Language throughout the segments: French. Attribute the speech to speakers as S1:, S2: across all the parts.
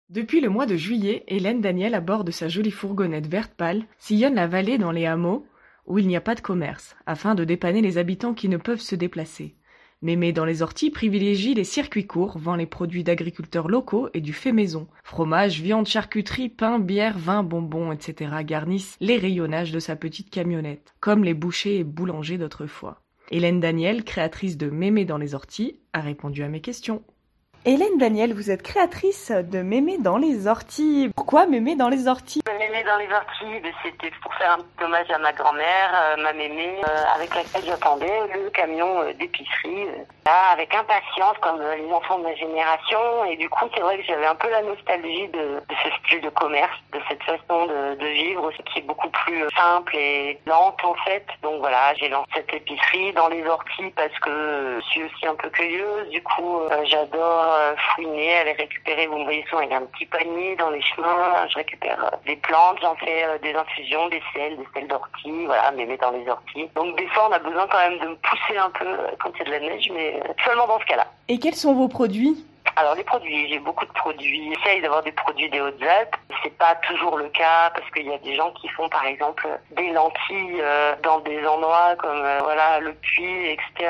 S1: Depuis le mois de juillet, Hélène Daniel, à bord de sa jolie fourgonnette verte pâle, sillonne la vallée dans les hameaux où il n'y a pas de commerce, afin de dépanner les habitants qui ne peuvent se déplacer. Mémé dans les orties privilégie les circuits courts, vend les produits d'agriculteurs locaux et du fait maison. Fromage, viande, charcuterie, pain, bière, vin, bonbons, etc. garnissent les rayonnages de sa petite camionnette, comme les bouchers et boulangers d'autrefois. Hélène Daniel, créatrice de Mémé dans les orties, a répondu à mes questions. Hélène Daniel, vous êtes créatrice de Mémé dans les orties. Pourquoi Mémé dans les orties?
S2: Mémé dans les orties, c'était pour faire un petit hommage à ma grand-mère, ma mémé, avec laquelle j'attendais le camion d'épicerie, avec impatience, comme les enfants de ma génération. Et du coup, c'est vrai que j'avais un peu la nostalgie de ce style de commerce, de cette façon de vivre, qui est beaucoup plus simple et lente en fait. Donc voilà, j'ai lancé cette épicerie dans les orties parce que je suis aussi un peu cueilleuse. Du coup, j'adore fouiner, aller récupérer, vous me voyez souvent avec un petit panier dans les chemins, je récupère des plantes, j'en fais des infusions, des sels d'ortie, voilà, Mémé dans les orties. Donc des fois on a besoin quand même de me pousser un peu quand il y a de la neige, mais seulement dans ce cas-là.
S1: Et quels sont vos produits?
S2: Alors les produits, j'ai beaucoup de produits. J'essaye d'avoir des produits des Hautes-Alpes. C'est pas toujours le cas parce qu'il y a des gens qui font par exemple des lentilles dans des endroits comme voilà le Puy, etc.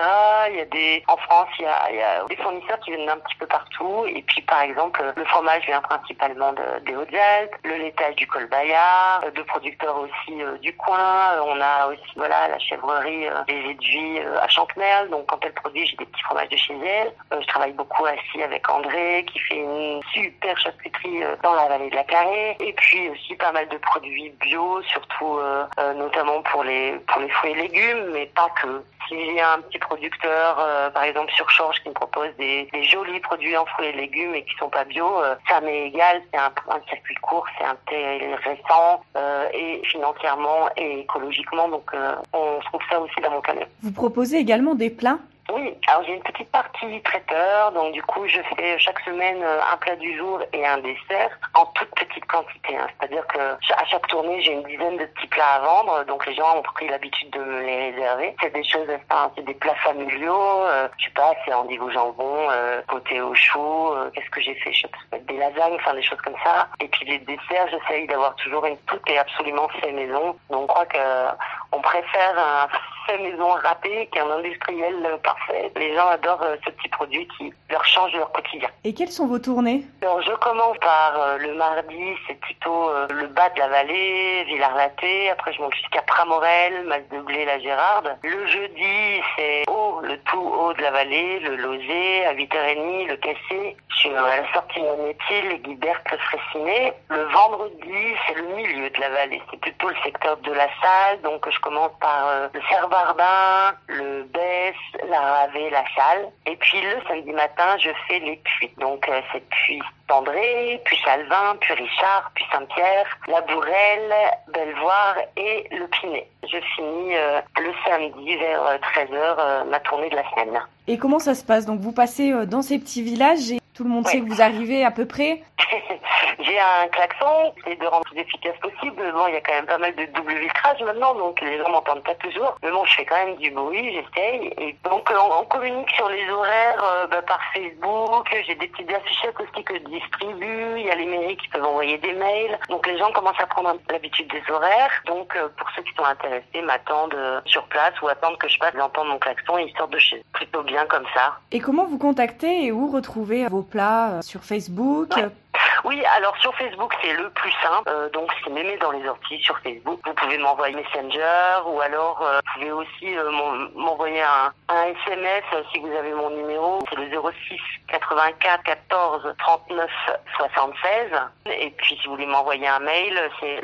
S2: En France, il y a des fournisseurs qui viennent d'un petit peu partout. Et puis par exemple, le fromage vient principalement des Hautes-Alpes, le laitage du col Bayard, de producteurs aussi du coin. On a aussi voilà la chèvrerie des Éduis à Champmerle. Donc quand elle produit, j'ai des petits fromages de chez elle. Je travaille beaucoup aussi avec André qui fait une super charcuterie dans la vallée de la Carrée, et puis aussi pas mal de produits bio, surtout notamment pour les fruits et légumes, mais pas que. Si j'ai un petit producteur, par exemple sur Chorges, qui me propose des jolis produits en fruits et légumes et qui sont pas bio, ça m'est égal. C'est un circuit court, c'est intéressant et financièrement et écologiquement, donc on trouve ça aussi dans mon camion.
S1: Vous proposez également des plats?
S2: Oui, alors j'ai une petite partie traiteur, donc du coup je fais chaque semaine un plat du jour et un dessert en toute petite quantité. C'est-à-dire que à chaque tournée j'ai une dizaine de petits plats à vendre, donc les gens ont pris l'habitude de me les réserver. C'est des choses, c'est des plats familiaux, je sais pas, c'est endive au jambon, côté au chou, qu'est-ce que j'ai fait, je sais pas, des lasagnes, enfin des choses comme ça. Et puis les desserts, j'essaye d'avoir toujours tout est absolument fait maison. Donc on croit que on préfère un fait maison râpé qu'un industriel parfait. Les gens adorent ce petit produit qui leur change leur quotidien.
S1: Et quelles sont vos tournées?
S2: Alors je commence par le mardi, c'est plutôt le bas de la vallée, Villars-Laté. Après je monte jusqu'à Pramorel, Mas-de-Blé, la Gérarde. Le jeudi, c'est le tout haut de la vallée, le Lozé, à 8h30, le Cassé. Je suis à la sortie de mon métier, les Guibert, le Fraissinet. Le vendredi, c'est le milieu de la vallée. C'est plutôt le secteur de la Salle. Donc je commence par le Cerf-Barbin, le Besse, la Ravée, la Salle. Et puis le samedi matin, je fais les puits. Donc c'est Puy Tendré, puis Chalvin, puis Richard, puis Saint-Pierre, la Bourrelle, Belvoir et le Pinet. Je finis le samedi vers 13h ma tournée de la semaine.
S1: Et comment ça se passe? Donc vous passez dans ces petits villages et tout le monde sait que vous arrivez à peu près?
S2: J'ai un klaxon, j'essaie de rendre plus efficace possible. Bon, il y a quand même pas mal de double vitrage maintenant, donc les gens m'entendent pas toujours. Mais bon, je fais quand même du bruit, j'essaye. Et donc, on communique sur les horaires par Facebook. J'ai des petites affichettes aussi que je distribue. Il y a les mairies qui peuvent envoyer des mails. Donc, les gens commencent à prendre l'habitude des horaires. Donc, pour ceux qui sont intéressés, m'attendent sur place ou attendent que je passe, d'entendre mon klaxon et ils sortent de chez eux. Plutôt bien comme ça.
S1: Et comment vous contactez et où retrouver vos plats sur Facebook?
S2: Oui, alors sur Facebook, c'est le plus simple. Donc, c'est Mémé dans les orties sur Facebook. Vous pouvez m'envoyer Messenger ou alors vous pouvez aussi m'envoyer un SMS si vous avez mon numéro. C'est le 06 84 14 39 76. Et puis, si vous voulez m'envoyer un mail, c'est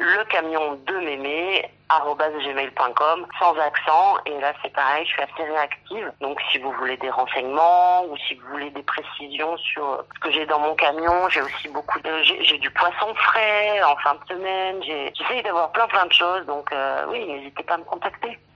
S2: lecamiondememe@gmail.com sans accent. Et là, c'est pareil, je suis assez réactive. Donc, si vous voulez des renseignements ou si vous voulez des précisions sur ce que j'ai dans mon camion, j'ai aussi j'ai du poisson frais en fin de semaine. J'essaye d'avoir plein de choses. Donc, oui, n'hésitez pas à me contacter.